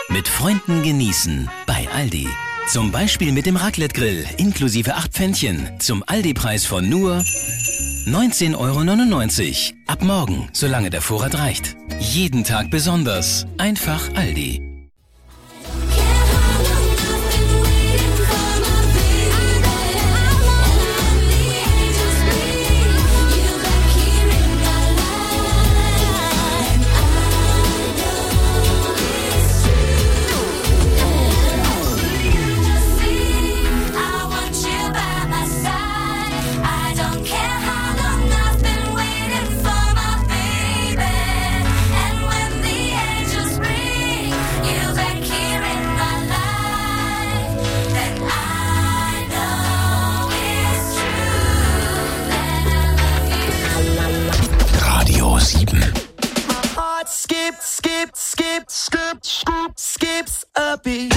Mit Freunden genießen bei Aldi. Zum Beispiel mit dem Raclette-Grill inklusive 8 Pfännchen zum Aldi-Preis von nur 19,99 €. Ab morgen, solange der Vorrat reicht. Jeden Tag besonders. Einfach Aldi. Skips a beat.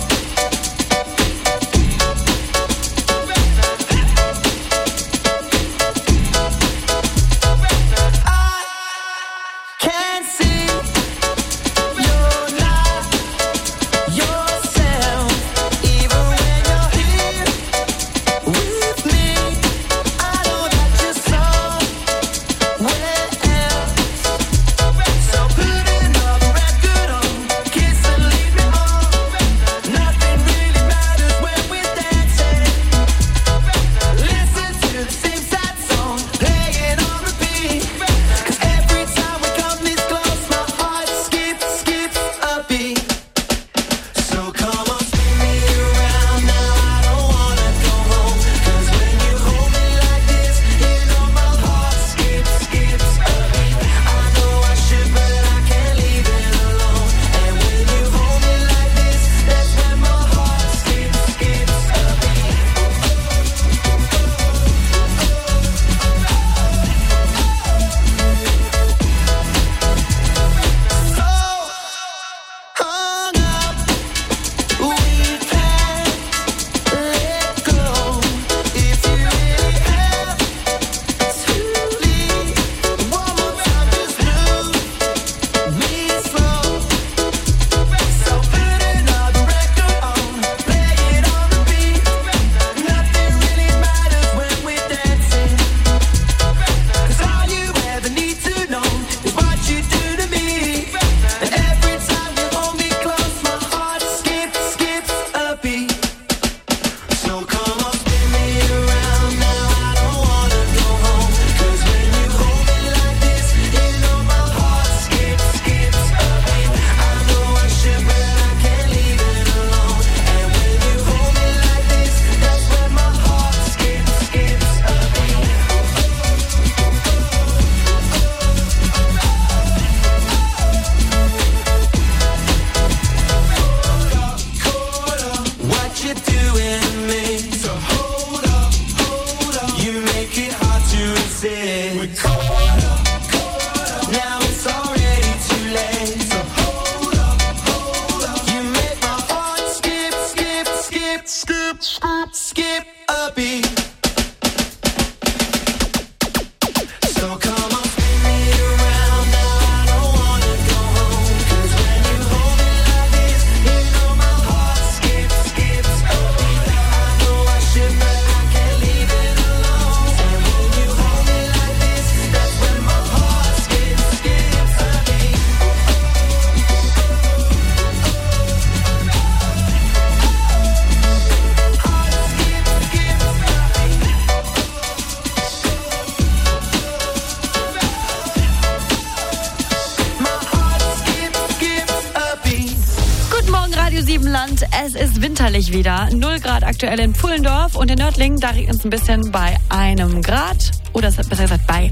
Es ist winterlich wieder. 0 Grad aktuell in Pfullendorf und in Nördlingen, da regnet es ein bisschen bei 1 Grad. Oder besser gesagt bei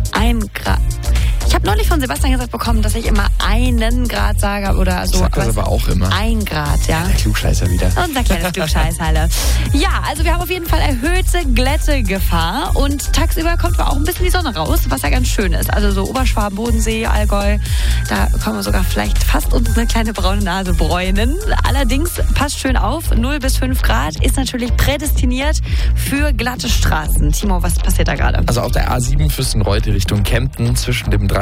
1 Grad. Ich habe neulich von Sebastian gesagt bekommen, dass ich immer 1 Grad sage oder so. Ich sag das aber auch immer. 1 Grad, ja. Der Klugscheißer wieder. Unser kleiner Klugscheißerle. Ja, also wir haben auf jeden Fall erhöhte Glättegefahr und tagsüber kommt auch ein bisschen die Sonne raus, was ja ganz schön ist. Also so Oberschwaben, Bodensee, Allgäu, da können wir sogar vielleicht fast uns eine kleine braune Nase bräunen. Allerdings passt schön auf, 0 bis 5 Grad ist natürlich prädestiniert für glatte Straßen. Timo, was passiert da gerade? Also auf der A7 Fürstenreuth Richtung Kempten zwischen dem 3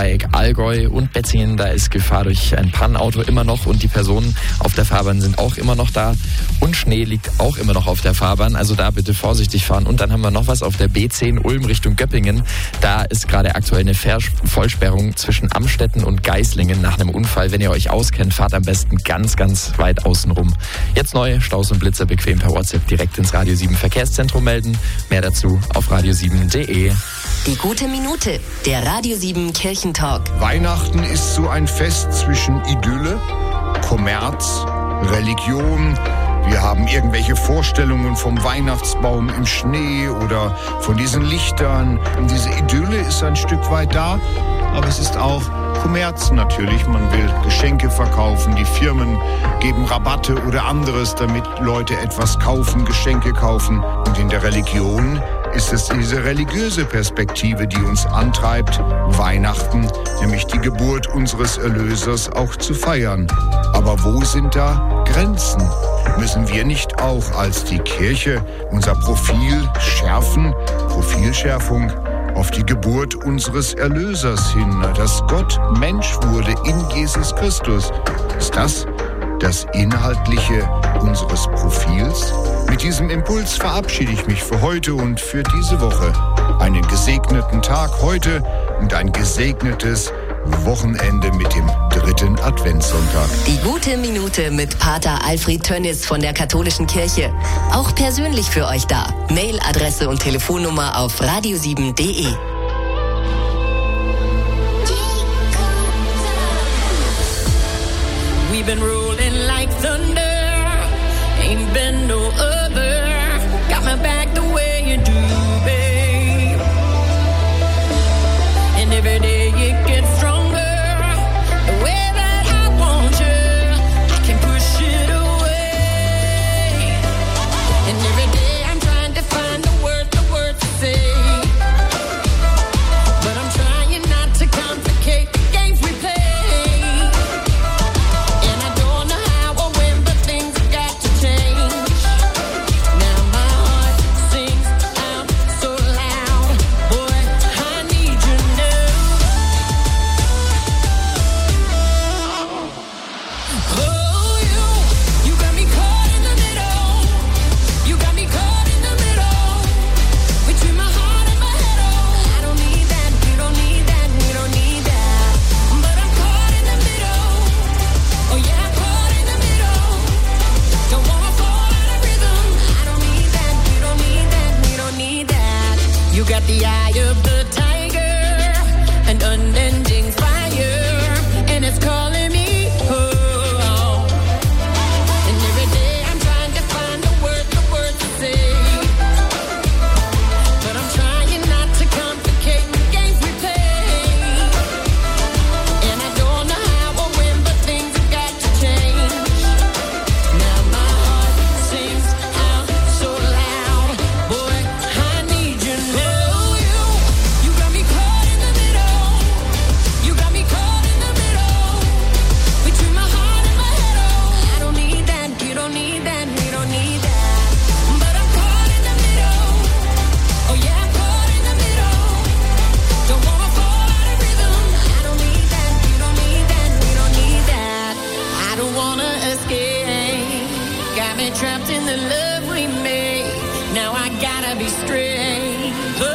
Dreieck Allgäu und Betzingen. Da ist Gefahr durch ein Pannenauto immer noch und die Personen auf der Fahrbahn sind auch immer noch da. Und Schnee liegt auch immer noch auf der Fahrbahn, also da bitte vorsichtig fahren. Und dann haben wir noch was auf der B10 Ulm Richtung Göppingen. Da ist gerade aktuell eine Vollsperrung zwischen Amstetten und Geislingen nach einem Unfall. Wenn ihr euch auskennt, fahrt am besten ganz, ganz weit außen rum. Jetzt neue Staus und Blitzer bequem per WhatsApp direkt ins Radio 7 Verkehrszentrum melden. Mehr dazu auf radio7.de. Die gute Minute, der Radio 7 Kirchentalk. Weihnachten ist so ein Fest zwischen Idylle, Kommerz, Religion. Wir haben irgendwelche Vorstellungen vom Weihnachtsbaum im Schnee oder von diesen Lichtern. Und diese Idylle ist ein Stück weit da, aber es ist auch Kommerz natürlich. Man will Geschenke verkaufen, die Firmen geben Rabatte oder anderes, damit Leute etwas kaufen, Geschenke kaufen. Und in der Religion ist es diese religiöse Perspektive, die uns antreibt, Weihnachten, nämlich die Geburt unseres Erlösers, auch zu feiern. Aber wo sind da Grenzen? Müssen wir nicht auch als die Kirche unser Profil schärfen, Profilschärfung, auf die Geburt unseres Erlösers hin, dass Gott Mensch wurde in Jesus Christus? Ist das Inhaltliche unseres Profils? Mit diesem Impuls verabschiede ich mich für heute und für diese Woche. Einen gesegneten Tag heute und ein gesegnetes Wochenende mit dem 3. Adventssonntag. Die gute Minute mit Pater Alfred Tönnis von der Katholischen Kirche. Auch persönlich für euch da. Mailadresse und Telefonnummer auf radio7.de. We've been rolling like thunder. Ain't been no other. Got my back the way you do, babe. And every day it gets stronger. The way that I want you, I can push it away. And every day I'm trying to find the words to say. But I'm trying not to complicate the games we play. You got the eye of the tiger, an unending fire, and it's calling me home. And every day I'm trying to find the words to say. But I'm trying not to complicate the games we play. And I don't know how or when, but things have got to change. Now my heart sings out so loud, boy, I need you now. Trapped in the love we made. Now I gotta be straight.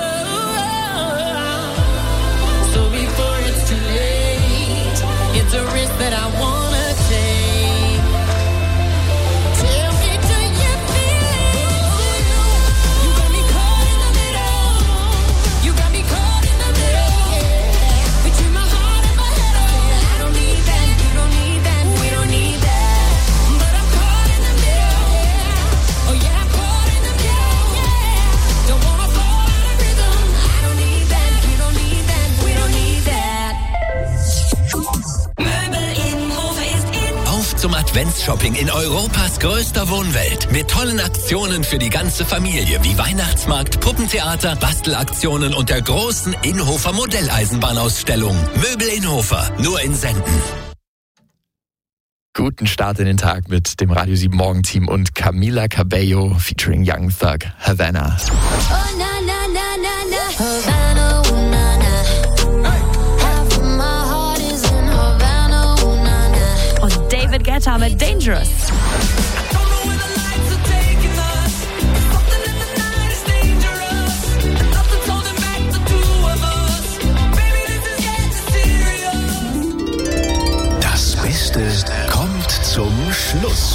So before it's too late, it's a risk that I wanna take. Tell me, do you feel it? You got me caught in the middle. You got me caught in the middle. Between my heart and my head. I don't need that. You don't need that. We don't need that. Zum Adventsshopping in Europas größter Wohnwelt. Mit tollen Aktionen für die ganze Familie, wie Weihnachtsmarkt, Puppentheater, Bastelaktionen und der großen Inhofer Modelleisenbahnausstellung. Möbel Inhofer, nur in Senden. Guten Start in den Tag mit dem Radio 7 Morgenteam und Camila Cabello featuring Young Thug, Havana. Oh, na, na, na, na, na. Havana, oh, na, na. Half of my Carter mit Dangerous. Das Beste kommt zum Schluss.